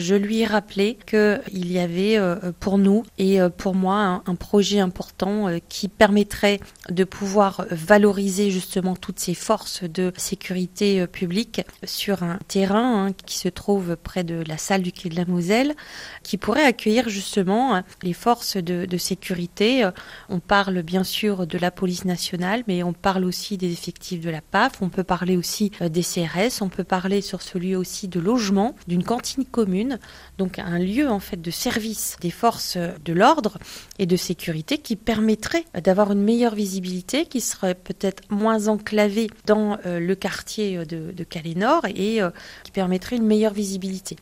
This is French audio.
Je lui ai rappelé qu'il y avait pour nous et pour moi un projet important qui permettrait de pouvoir valoriser justement toutes ces forces de sécurité publique sur un terrain qui se trouve près de la salle du Quai de la Moselle, qui pourrait accueillir justement les forces de sécurité. On parle bien sûr de la police nationale, mais on parle aussi des effectifs de la PAF, on peut parler aussi des CRS, on peut parler sur ce lieu aussi de logement, d'une cantine commune, donc un lieu en fait de service des forces de l'ordre et de sécurité qui permettrait d'avoir une meilleure visibilité, qui serait peut-être moins enclavé dans le quartier de Calais Nord et qui permettrait une meilleure visibilité.